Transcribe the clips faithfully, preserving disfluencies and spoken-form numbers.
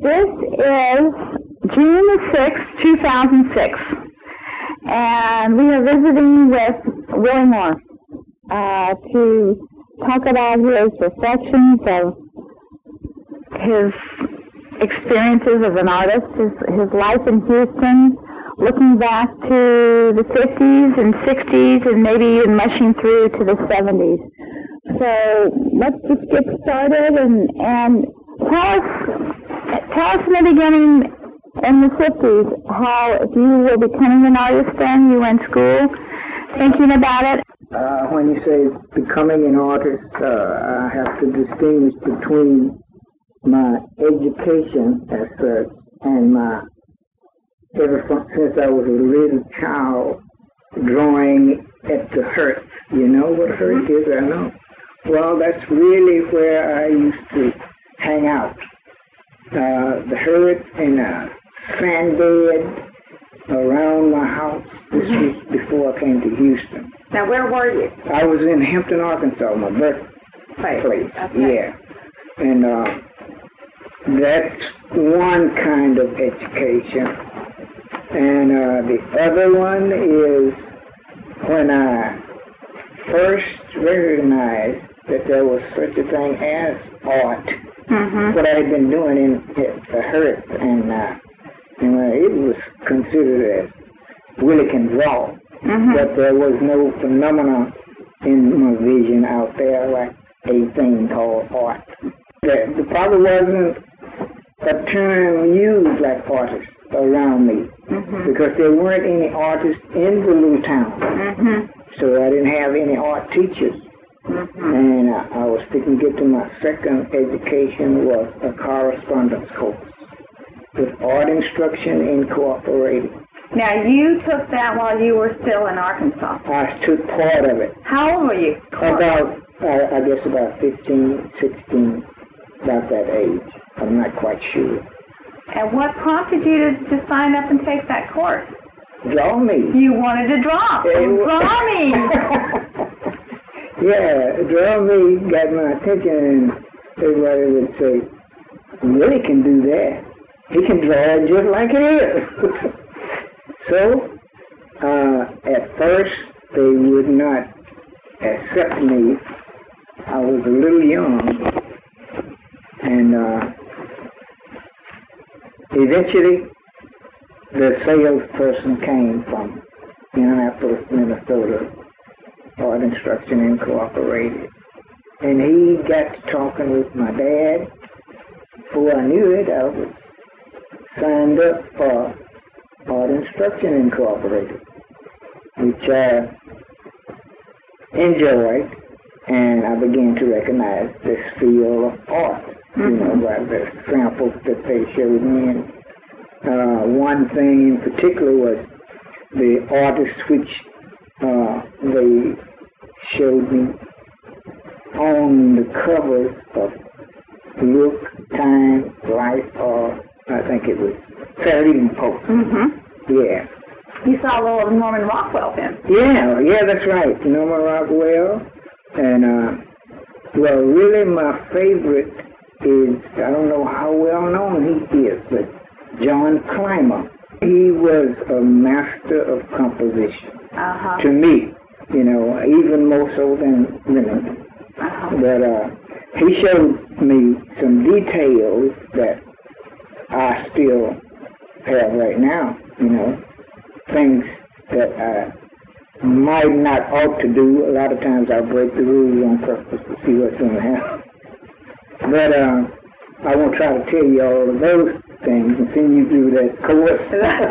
This is June the sixth, two thousand six, and we are visiting with Willie Moore uh, to talk about his reflections of his experiences as an artist, his, his life in Houston, looking back to the fifties and sixties and maybe even mushing through to the seventies. So let's just get started and, and tell us, tell us in the beginning, in the fifties, how if you were becoming an artist then, you were in school, thinking about it. Uh, when you say becoming an artist, uh, I have to distinguish between my education as such and my, ever since I was a little child, drawing at the Hertz. You know what Hertz is? I know. Well, that's really where I used to hang out. Uh, the Hertz in a sand bed around my house. This was before I came to Houston. Now, where were you? I was in Hampton, Arkansas, my birthplace. Okay. Yeah. And uh, that's one kind of education. And uh, the other one is when I first recognized that there was such a thing as art. Mm-hmm. What I had been doing in the Hertz, and, uh, and uh, it was considered as Willie can draw. Mm-hmm. But there was no phenomena in my vision out there like a thing called art. There, there probably wasn't a term used like artist around me, mm-hmm. because there weren't any artists in the little town. Mm-hmm. So I didn't have any art teachers. Mm-hmm. And uh, I was thinking to get to my second education was a correspondence course with art instruction incorporated. Now, you took that while you were still in Arkansas. I took part of it. How old were you? About, uh, I guess about fifteen, sixteen, about that age. I'm not quite sure. And what prompted you to, to sign up and take that course? Draw me. You wanted to draw. It draw me. Yeah, draw me got my attention, and everybody would say, Willie can do that. He can draw it just like it is. So, uh, at first, they would not accept me. I was a little young, and uh, eventually, the salesperson came from Indianapolis, Minnesota, Art Instruction Incorporated, and he got to talking with my dad. Before I knew it, I was signed up for Art Instruction Incorporated, which I enjoyed, and I began to recognize this field of art, mm-hmm. you know, by the samples that they showed me. And uh, one thing in particular was the artists which uh, they showed me on the covers of Look, Time, Life, or I think it was Saturday Evening Post. Mm-hmm. Yeah. You saw a little Norman Rockwell then? Yeah, yeah, that's right. Norman Rockwell. And, uh, well, really my favorite is, I don't know how well known he is, but John Clymer. He was a master of composition. Uh-huh. To me, you know, even more so than Remington. Uh-huh. But uh, he showed me some details that I still have right now, you know, things that I might not ought to do. A lot of times I break the rules on purpose to see what's going to happen. But uh, I won't try to tell you all of those things and send you through that course.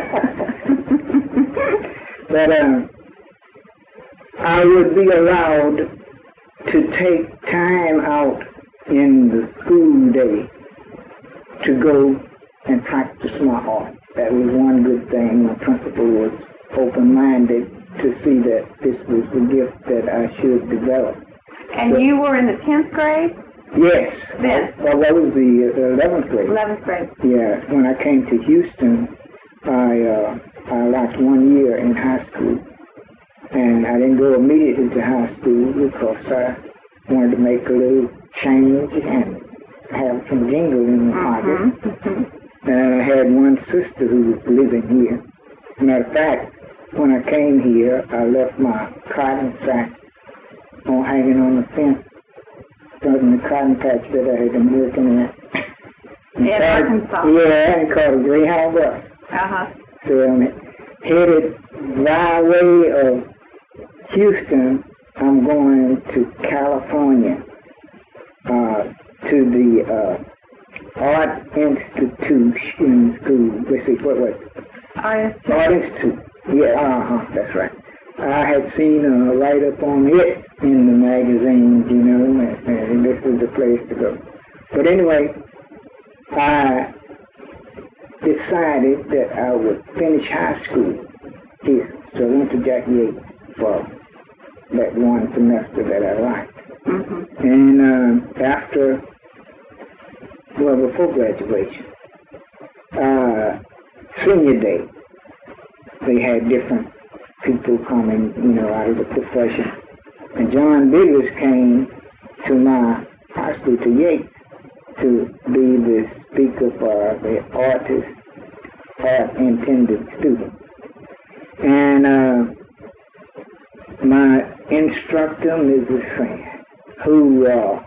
But uh, I would be allowed to take time out in the school day to go and practice my art. That was one good thing. My principal was open-minded to see that this was the gift that I should develop. And so, you were in the tenth grade? Yes. Then? Well, that was the eleventh grade. eleventh grade. Yeah. When I came to Houston, I uh, I lost one year in high school. And I didn't go immediately to high school because I wanted to make a little change and have some jingle in my pocket. Mm-hmm. And I had one sister who was living here. Matter of fact, when I came here, I left my cotton sack on hanging on the fence. It was in the cotton patch that I had been working at. In Arkansas. Yeah, and called a Greyhound bus. Uh-huh. So I'm headed by way of Houston. I'm going to California, uh, to the uh, Art Institution School. Let's see, what was it? Art Art Institute. Yeah, uh-huh, that's right. I had seen a write-up on it in the magazines, you know, and, and this was the place to go. But anyway, I decided that I would finish high school here. So I went to Jack Yates for that one semester that I liked. Mm-hmm. And uh, after, well, before graduation, uh, senior day, they had different people coming, you know, out of the profession. And John Biggers came to my high school, to Yates, to be the speaker for the artist, art intended student. And uh, my instructor, Missus Sand, who uh,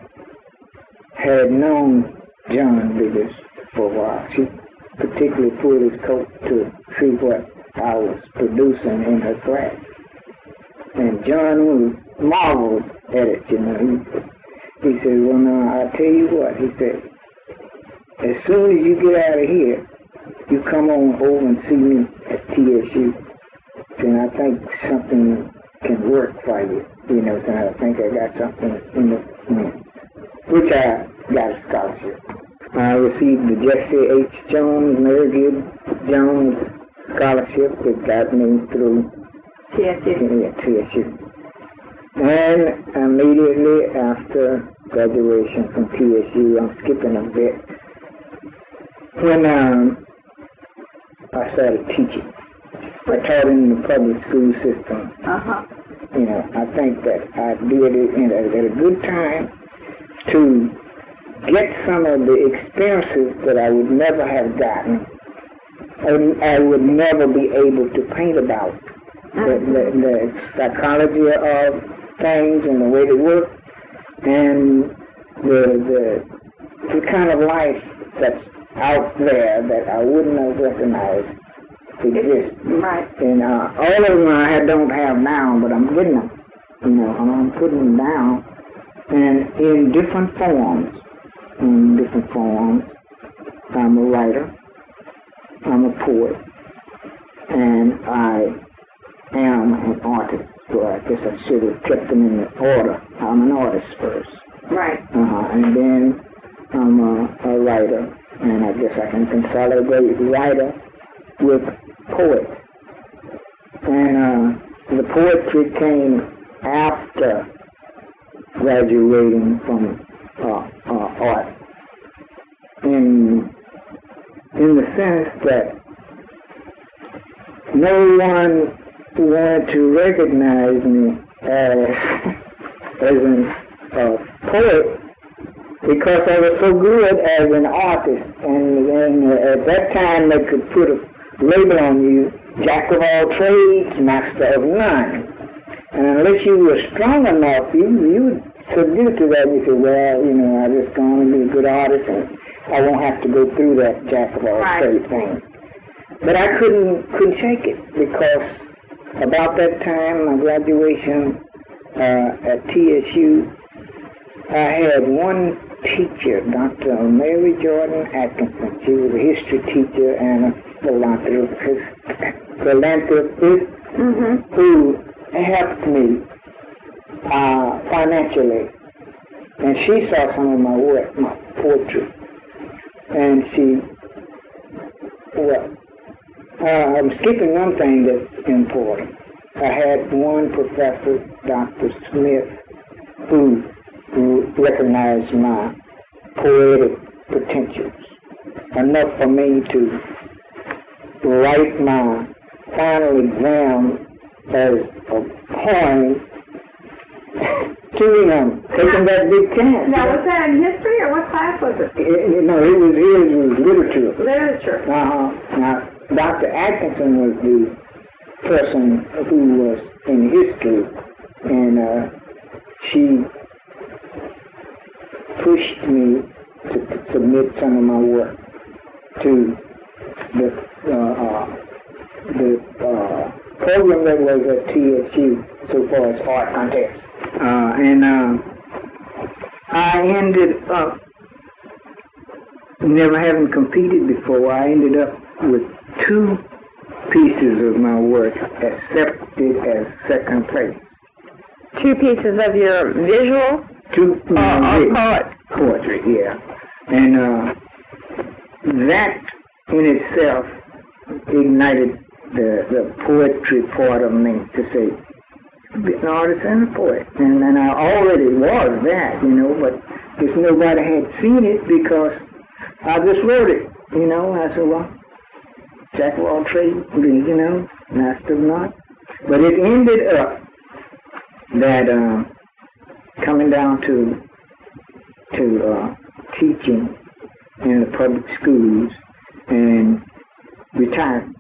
had known John Biggers for a while, she particularly pulled his coat to see what I was producing in her class. And John was marveled at it, you know. He, he said, well, now, I'll tell you what. He said, as soon as you get out of here, you come on over and see me at T S U. And I think something can work for you. You know, so I think I got something in the, you know, which I got a scholarship. I received the Jesse H. Jones, Mary Gibb Jones scholarship that got me through T S U. Yeah, T S U. And immediately after graduation from T S U, I'm skipping a bit, when um, I started teaching. I taught in the public school system. Uh-huh. You know, I think that I did it in a, at a good time to get some of the experiences that I would never have gotten. I, I would never be able to paint about. The, the, the psychology of things and the way they work, and the, the the kind of life that's out there that I wouldn't have recognized exists. Right. And uh, all of them I don't have now, but I'm getting them. You know, and I'm putting them down, and in different forms. In different forms. I'm a writer. I'm a poet, and I am an artist. So I guess I should have kept them in the order. I'm an artist first. Right. Uh-huh. And then I'm a, a writer, and I guess I can consolidate writer with poet. And uh, the poetry came after graduating from uh, uh, art, in in the sense that no one wanted to recognize me as as an uh, poet because I was so good as an artist, and, and uh, at that time they could put a label on you, jack of all trades, master of none. And unless you were strong enough, you you would submit to that and you say, well, you know, I'm just going to be a good artist and I won't have to go through that jack of all right. trades thing. But I couldn't couldn't shake it because about that time, my graduation uh, at T S U, I had one teacher, Doctor Mary Jordan Atkinson. She was a history teacher and a philanthropist, philanthropist Mm-hmm. who helped me uh, financially. And she saw some of my work, my poetry. And she, well, uh, I'm skipping one thing that's important. I had one professor, Doctor Smith, who, who recognized my poetic potentials enough for me to write my final exam as a poem she um, taking that big chance. Now, was that in history or what class was it? It, no, it was his was literature. Literature. Uh-huh. Now, Doctor Atkinson was the person who was in history, and uh, she pushed me to, to submit some of my work to the uh, uh, the uh, program that was at T S U so far as art contests. Uh, and uh, I ended up never having competed before. I ended up with two pieces of my work accepted as second place. Two pieces of your visual Two uh, uh, poet. poetry, yeah. And uh, that in itself ignited the, the poetry part of me to say, be an artist and a poet. And, and I already was that, you know, but just nobody had seen it because I just wrote it, you know. I said, well, jack of all trades, you know, master of none. But it ended up that uh, coming down to to uh, teaching in the public schools and retired.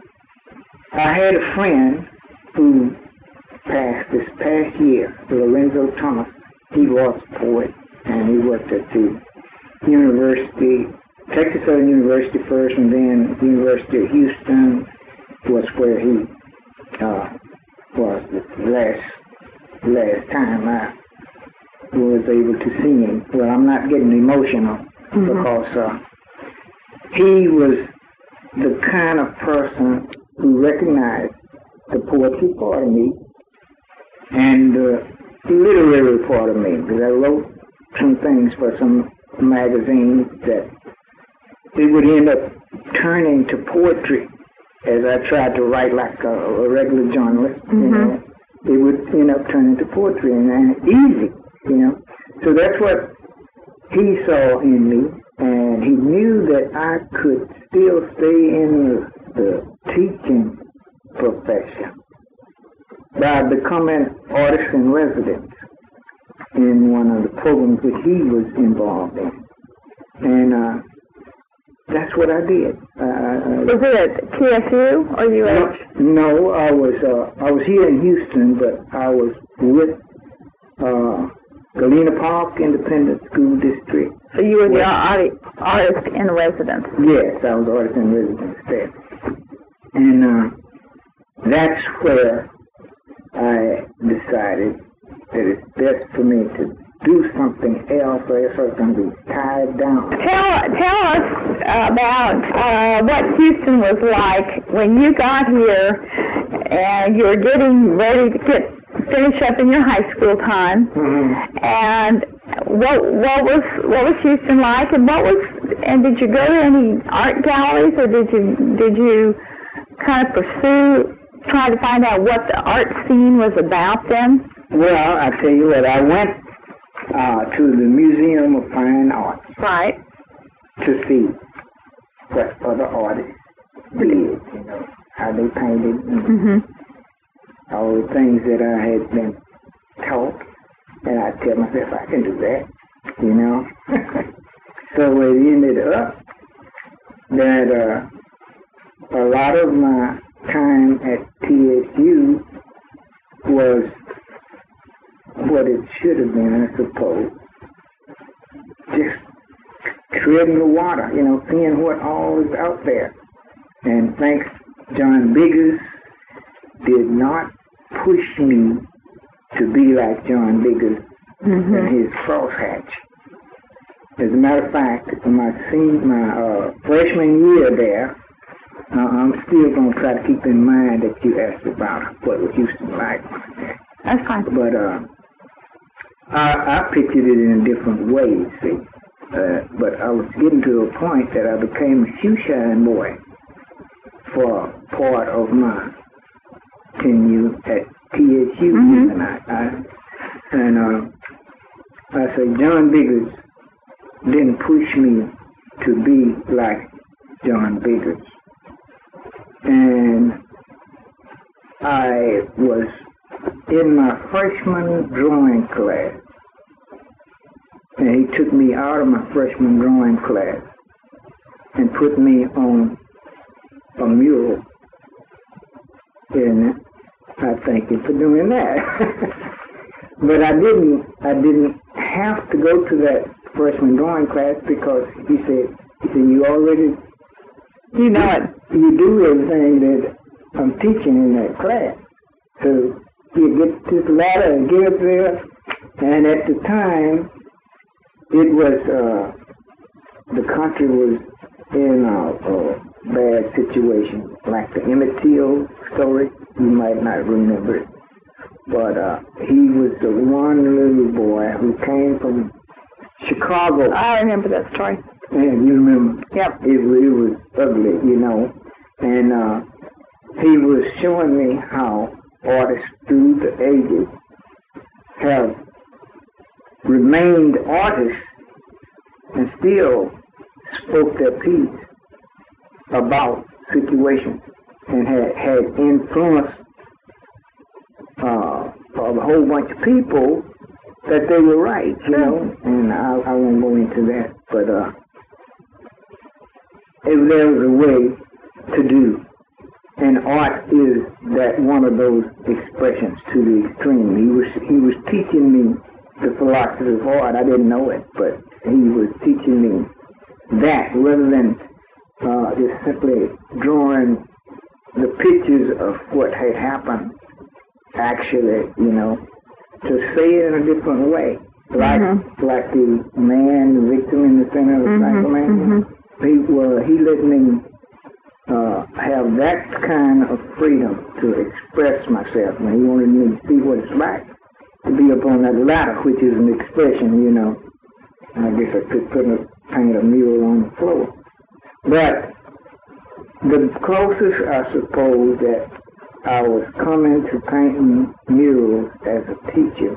I had a friend who passed this past year, Lorenzo Thomas. He was a poet, and he worked at the University, Texas Southern University first, and then University of Houston was where he uh, was the last last time I was able to see him. Well, I'm not getting emotional mm-hmm. because uh, he was the kind of person who recognized the poetry part of me and the literary part of me, because I wrote some things for some magazines that it would end up turning to poetry as I tried to write like a, a regular journalist, mm-hmm. you know. It would end up turning to poetry, and, and easy, you know. So that's what he saw in me, and he knew that I could still stay in the, the teaching profession by becoming artist in residence in one of the programs that he was involved in. And uh, that's what I did. Uh, was it at T S U or U H? No, no, I was uh, I was here in Houston, but I was with uh, Galena Park Independent School District. So you were the art, artist in residence? Yes, I was artist in residence there. And uh, that's where I decided that it's best for me to do something else, or else I was going to be tied down. Tell, tell us about uh, what Houston was like when you got here and you were getting ready to get finish up in your high school time. Mm-hmm. And what what was what was Houston like, and what was and did you go to any art galleries, or did you did you kind of pursue trying to find out what the art scene was about then? Well, I tell you what, I went uh, to the Museum of Fine Arts. Right. To see what other artists did, you know, how they painted, and mm-hmm. all the things that I had been taught. And I tell myself, I can do that, you know. So it ended up that uh, a lot of my time at T S U was what it should have been, I suppose. Just treading the water, you know, seeing what all is out there. And thanks, John Biggers did not push me to be like John Biggers mm-hmm. and his crosshatch. As a matter of fact, my senior, my uh, freshman year there, uh, I'm still going to try to keep in mind that you asked about what was Houston like. That's fine. But uh, I, I pictured it in a different way, you see. Uh, but I was getting to a point that I became a shoeshine boy for part of my tenure at T S U. Mm-hmm. And, I, I, and uh, I say John Biggers didn't push me to be like John Biggers. And I was in my freshman drawing class. And he took me out of my freshman drawing class and put me on a mural. And I thank him for doing that. But I didn't I didn't have to go to that freshman drawing class because he said, he said, you already You know it. you do everything that I'm teaching in that class. So you get this ladder and get up there, and at the time, it was, uh, the country was in a, a bad situation, like the Emmett Till story. You might not remember it. But uh, he was the one little boy who came from Chicago. I remember that story. And you remember? Yep. It, it was ugly, you know. And uh, he was showing me how artists through the ages have remained artists and still spoke their piece about situations and had, had influenced uh, a whole bunch of people that they were right, you know. And I, I won't go into that, but uh, if there was a way to do, and art is that one of those expressions to the extreme. He was he was teaching me the philosophy of art. I didn't know it, but he was teaching me that rather than uh, just simply drawing the pictures of what had happened. Actually, you know, to say it in a different way, like mm-hmm. like the man, the victim in the center of the mm-hmm. cycle man. Mm-hmm. He well, he let me uh, have that kind of freedom to express myself, and he wanted me to see what it's like to be up on that ladder, which is an expression, you know. And I guess I could put a paint a mural on the floor, but the closest I suppose that I was coming to painting murals as a teacher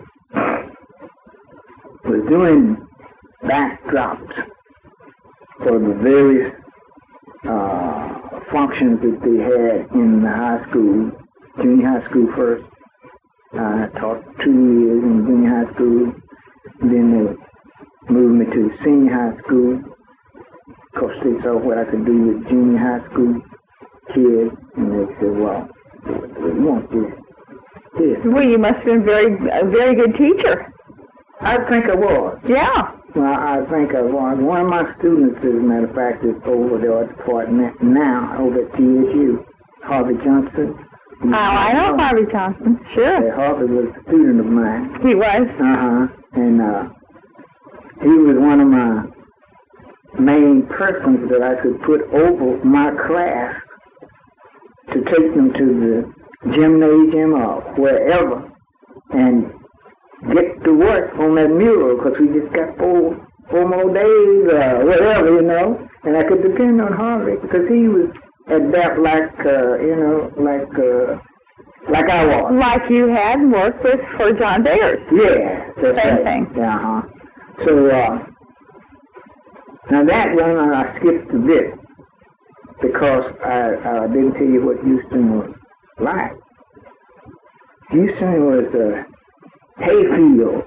was doing backdrops for the various uh, functions that they had in the high school, junior high school first. I taught two years in junior high school. Then they moved me to senior high school because they saw what I could do with junior high school kids, and they said, well, we want this. this. Well, you must have been very, a very good teacher. I think I was. Yeah. Well, I think I was. One of my students, as a matter of fact, is over the art department now over at T S U, Harvey Johnson. Oh, I know Harvey Johnson. Sure. Yeah, Harvey was a student of mine. He was. Uh-huh. And uh, he was one of my main persons that I could put over my class to take them to the gymnasium or wherever and get to work on that mural because we just got four, four more days or whatever, you know. And I could depend on Harvey because he was adept like, uh, you know, like uh, like I was. Like you had worked with for John Bayers. Yeah, that's Same right. thing. Uh-huh. So, uh, now that one I skipped a bit because I, I didn't tell you what Houston was like. Houston was a hayfield.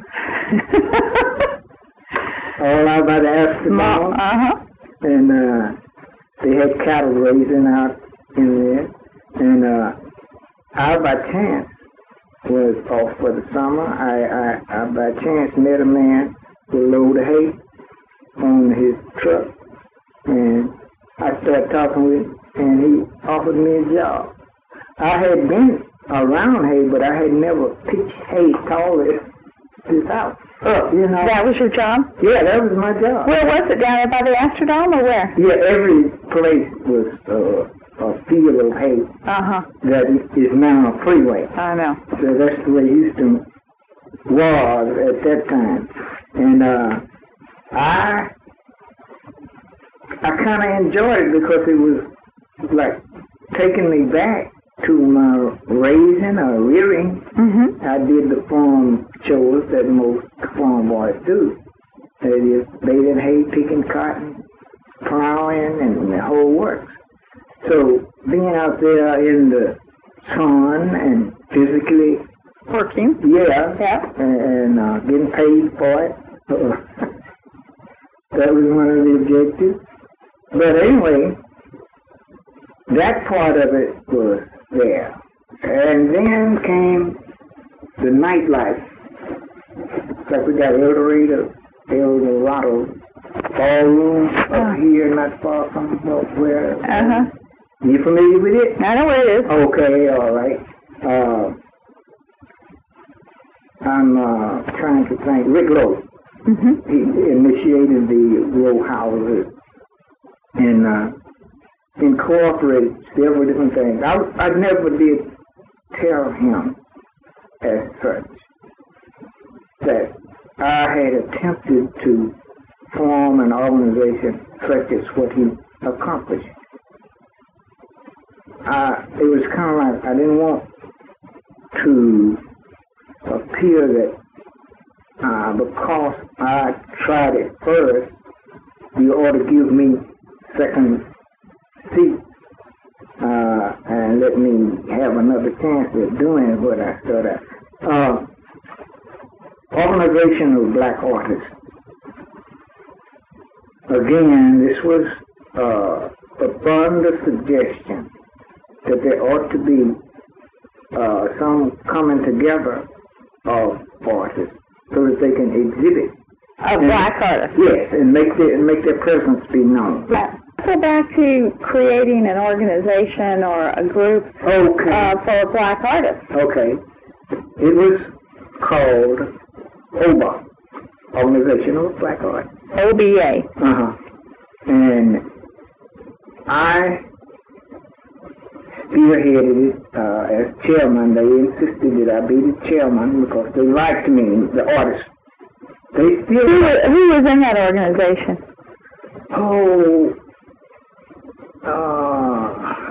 All out by the Eskimo. Uh-huh. And uh, they had cattle raising out in there. And uh, I, by chance, was off for the summer. I, I, I, by chance, met a man with a load of hay on his truck. And I started talking with him, and he offered me a job. I had been around hay, but I had never pitched hay tall as this out. Up, you know. That was your job? Yeah, that was my job. Where was it? Down there by the Astrodome or where? Yeah, every place was uh, a field of hay uh-huh. that is now a freeway. I know. So that's the way Houston was at that time. And uh, I I kind of enjoyed it because it was like taking me back to my raising or rearing. Mm-hmm. I did the farm chores that most farm boys do. They did baling hay, picking cotton, plowing, and the whole works. So being out there in the sun and physically Working. Yeah. Yeah. And, and uh, getting paid for it. That was one of the objectives. But anyway, that part of it was there. And then came the nightlife. Like we got El Dorado, El Dorado Ballroom up Uh. here, not far from where. Uh-huh. You familiar with it? I know where it is. Okay, all right. Uh, I'm uh, trying to think. Rick Lowe. Mm-hmm. He initiated the row houses and uh, incorporated several different things. I, I never did tell him as such that I had attempted to form an organization such as what he accomplished. Uh, it was kind of like I didn't want to appear that uh, because I tried it first, you ought to give me second seat uh, and let me have another chance at doing what I started. Uh, Organization of Black Artists. Again, this was uh, upon the suggestion that there ought to be uh, some coming together of artists so that they can exhibit. A black artist. Yes, and make their and make their presence be known. Let's go back to creating an organization or a group Okay. uh, for black artists. Okay. It was called O B A, Organization of Black Art. O B A. Uh-huh. And I spearheaded it uh, as chairman. They insisted that I be the chairman because they liked me, the artists. They still... Who, wa- who was in that organization? Oh, uh,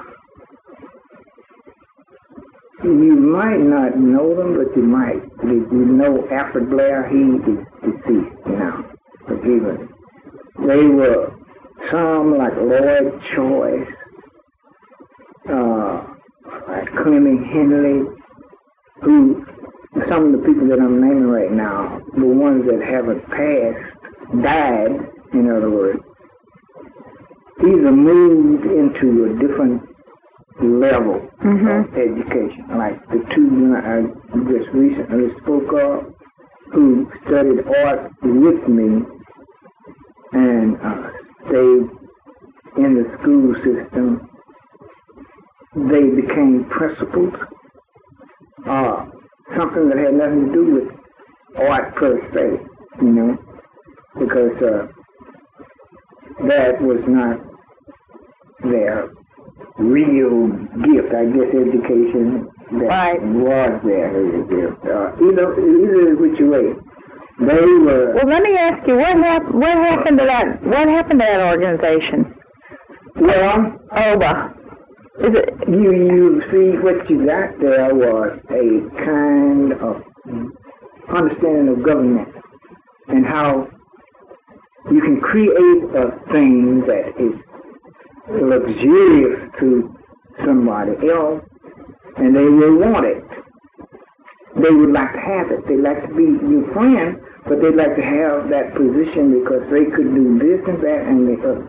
you might not know them, but you might. You you know Alfred Blair, he is deceased now, forgiven. They were some like Lloyd Choice, uh, like Clemmy Henley, who, some of the people that I'm naming right now, the ones that haven't passed, died, in other words, either moved into a different level Mm-hmm. of education, like the two I just recently spoke of, who studied art with me and uh, stayed in the school system. They became principals, uh, something that had nothing to do with art per se, you know, because uh, that was not their real gift. I guess education that Right. was their gift. Uh, either, either which way. They were... Well, let me ask you, what, hap- what happened to that? What happened to that organization? Well, O B A. Is it? you, you see what you got there was a kind of understanding of government and how you can create a thing that is luxurious to somebody else, and they will want it. They would like to have it. They like to be your friend, but they like to have that position because they could do this and that and the other.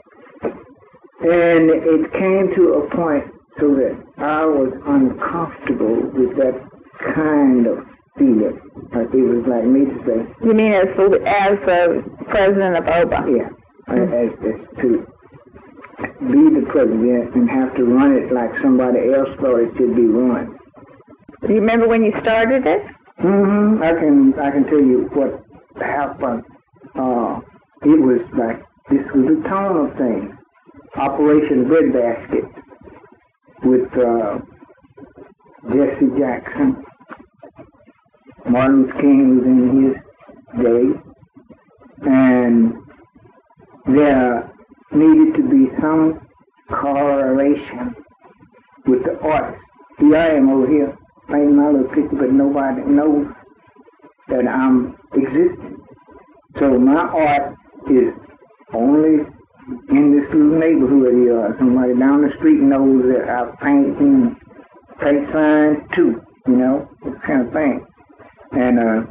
And it came to a point so that I was uncomfortable with that kind of feeling. Like it was like me to say, You mean as as the president of O B A? yeah, as, as to be the president and have to run it like somebody else thought it should be run. Do you remember when you started it? Mm-hmm. I can I can tell you what happened. Uh, it was like this was the tone of things. Operation Breadbasket with uh, Jesse Jackson. Martin Luther King was in his day, and there needed to be some correlation with the artist. Here I am over here painting my little picture, but nobody knows that I'm existing. So my art is only in this little neighborhood here. Somebody down the street knows that I paint in paint signs too. you know, this kind of thing. And uh,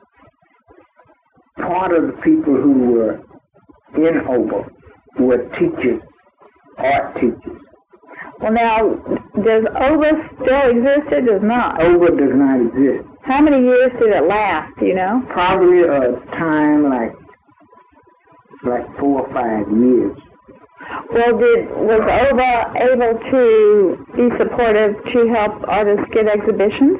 part of the people who were in Oba were teachers, art teachers. Well, now, does Oba still exist or does not? Oba does not exist. How many years did it last, do you know? Probably a time like like four or five years. Well, did was Oba able to be supportive to help artists get exhibitions?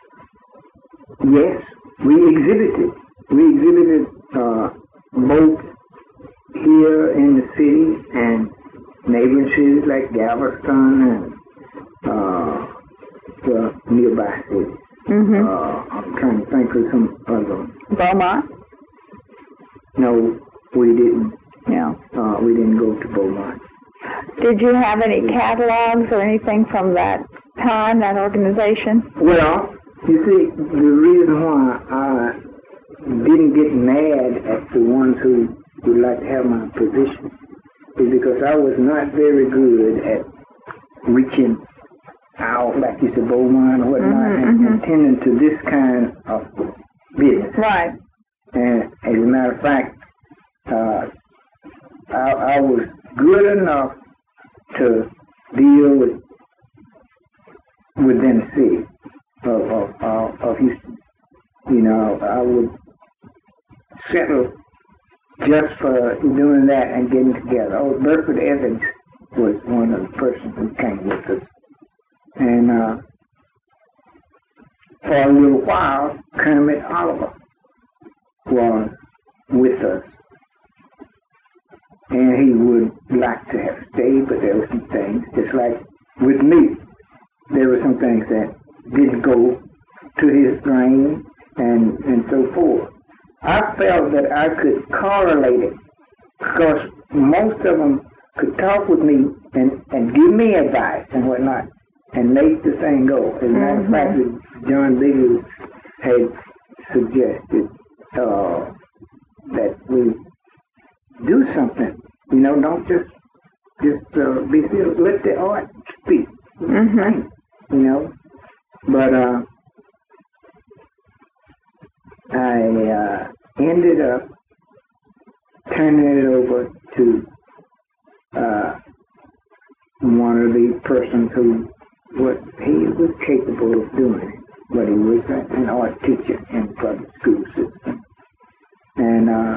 Yes, we exhibited. We exhibited uh, both here in the city and neighboring cities like Galveston and uh, the nearby cities. Mm-hmm. Uh, I'm trying to think of some other. Beaumont? No, we didn't. Yeah. Uh, we didn't go to Beaumont. Did you have any catalogs or anything from that time, that organization? Well, you see, the reason why I didn't get mad at the ones who would like to have my position is because I was not very good at reaching out, like you said, Beaumont or whatnot, mm-hmm, and, mm-hmm. and tending to this kind of business. Right. And as a matter of fact, uh, I, I was good enough to deal with within the city of, of, of, of Houston. You know, I would settle just for doing that and getting together. Oh, Burford Evans was one of the persons who came with us. And uh, for a little while, Kermit Oliver was with us. And he would like to have stayed, but there were some things, just like with me, there were some things that didn't go to his grain and, and so forth. I felt that I could correlate it because most of them could talk with me and, and give me advice and whatnot and make the thing go. As a matter of fact, John Biggs had suggested uh, that we do something. You know, don't just just uh, be still. Let the art speak. Mm-hmm. You know, but uh, I uh, ended up turning it over to uh, one of the persons who what he was capable of doing, but he was an art teacher in the public school system, and. Uh,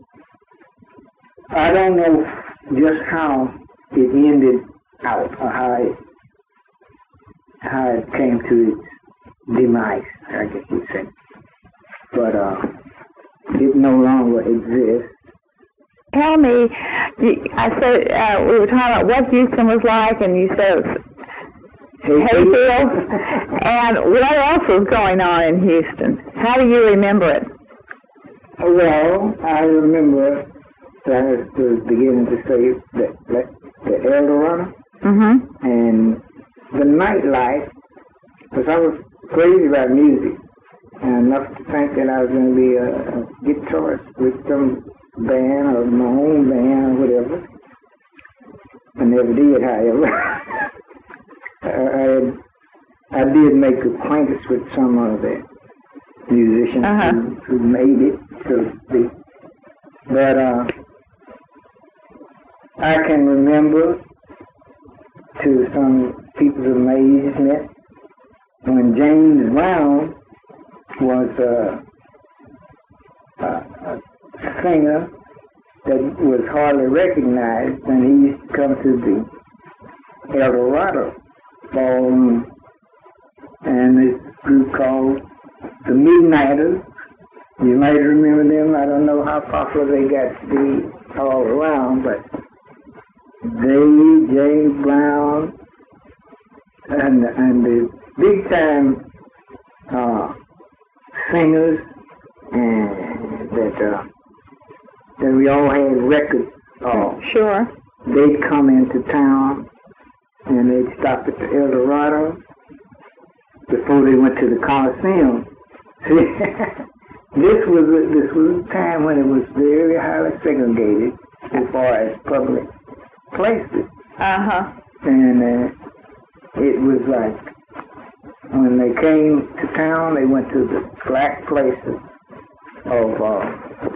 I don't know just how it ended out or how it, how it came to its demise, I guess you'd say. But uh, it no longer exists. Tell me, I said, uh, we were talking about what Houston was like, and you said Hayfield. And what else was going on in Houston? How do you remember it? Well, I remember I was beginning to say that, that the El Dorado mm-hmm. and the nightlife, because I was crazy about music, and enough to think that I was going to be a, a guitarist with some band or my own band or whatever. I never did, however. I, I did make acquaintance with some of the musicians uh-huh. who, who made it, so to speak. But uh, I can remember, to some people's amazement, when James Brown was uh, a, a singer that was hardly recognized, and he used to come to the El Dorado Ballroom, and this group called the Midnighters. You might remember them. I don't know how popular they got to be all around, but they, James Brown, and and the big time uh, singers, and that uh, that we all had records of. Sure. They'd come into town, and they'd stop at the El Dorado before they went to the Coliseum. This was a, this was a time when it was very highly segregated as far as public places. Uh-huh. And uh, it was like when they came to town, they went to the black places of, uh,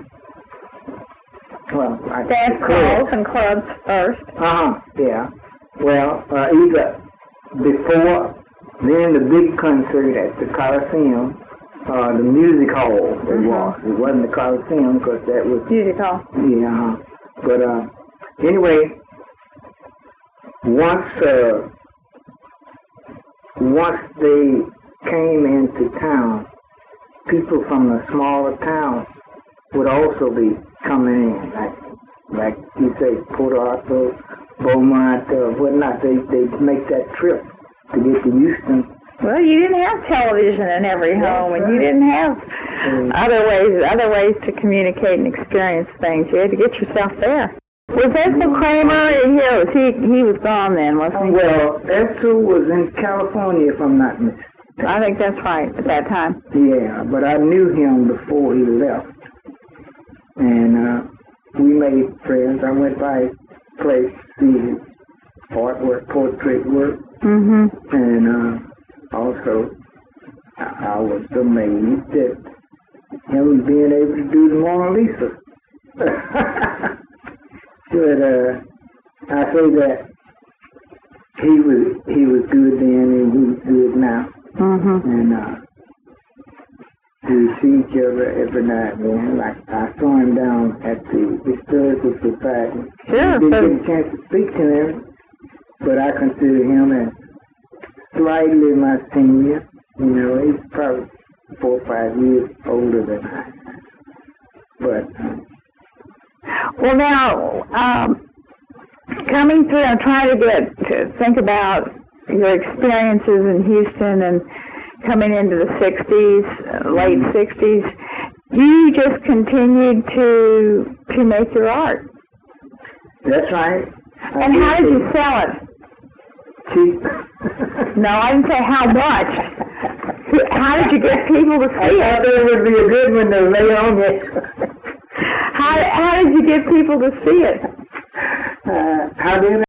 well, I Dance halls and clubs first. Uh-huh, yeah. Well, uh, either before, then the big concert at the Coliseum, uh, the music hall it Mm-hmm. was. It wasn't the Coliseum because that was, Music hall. yeah, uh-huh. But uh, anyway, once, uh, once they came into town, people from the smaller towns would also be coming in, like, like you say, Port Arthur, Beaumont, uh, whatnot. They they make that trip to get to Houston. Well, you didn't have television in every home, and you right. didn't have Mm. other ways other ways to communicate and experience things. You had to get yourself there. Was Edsel Kramer here? Was he he was gone then, wasn't he? Well, Edsel was in California, if I'm not mistaken. I think that's right at that time. Yeah, but I knew him before he left, and uh, we made friends. I went by his place to see his artwork, portrait work, Mm-hmm. and uh, also I, I was amazed at him being able to do the Mona Lisa. But uh, I say that he was he was good then, and he's good now. Mm-hmm. And uh, we see each other every night and then. Like I saw him down at the Historical Society. Sure. Didn't So, get a chance to speak to him, but I consider him as slightly my senior. You know, he's probably four or five years older than I am. But um, well, now um, coming through, I'm trying to get to think about your experiences in Houston and coming into the sixties, uh, late sixties. You just continued to to make your art. that's right. I And how did you it sell it? cheap. No, I didn't say how much. How did you get people to I see thought it? it would be a good one to lay on it. How how did you get people to see it? uh, how did